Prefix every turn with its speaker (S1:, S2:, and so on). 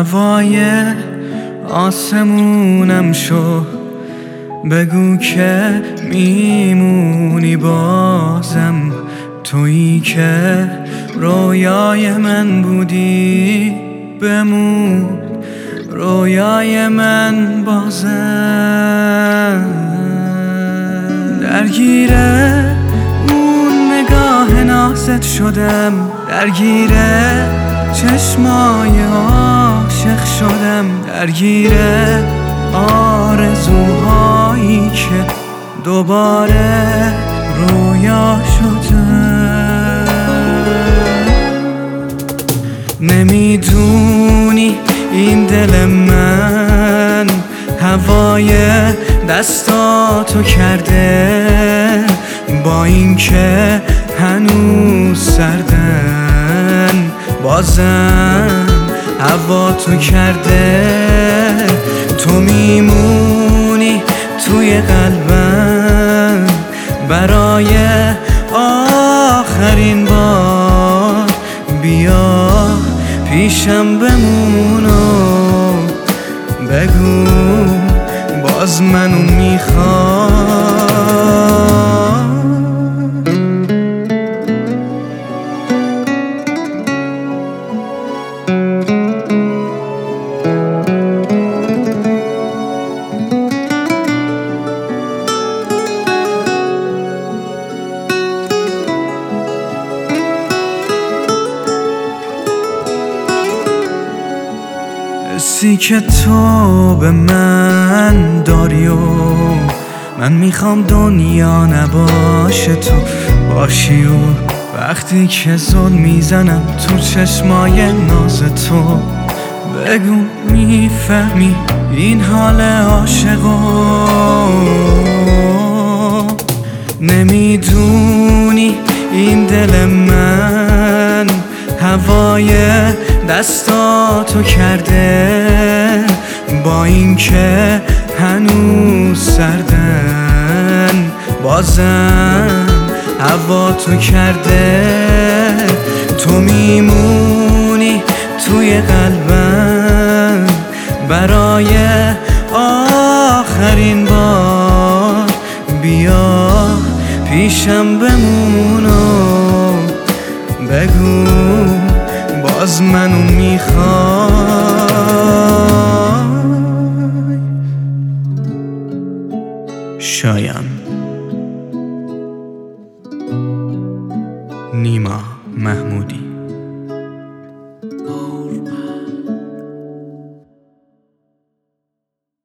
S1: هوای آسمونم شو، بگو که میمونی بازم، تویی که رویای من بودی، بمون رویای من بازم. درگیره اون نگاه نازت شدم، درگیره چشمای عاشق شدم، درگیره آرزوهایی که دوباره رویا شدن. نمیدونی این دل من هوای دستاتو کرده، با اینکه هنوز سردن بازم هوا تو کرده. تو میمونی توی قلبم برای آخرین بار، بیا پیشم بمون و بگو باز منو میخوای. حسی که تو به من داری و من میخوام دنیا نباشه تو باشی، و وقتی که زل میزنم تو چشمای ناز تو، بگو میفهمی این حال عاشقو. نمیدونی این دل من هوای دستاتو کرده، با اینکه هنوز سردن بازم هوا تو کرده. تو میمونی توی قلبم برای آخرین بار، بیا پیشم بمون و بگو باز منو میخوای. شایان نیما محمودی.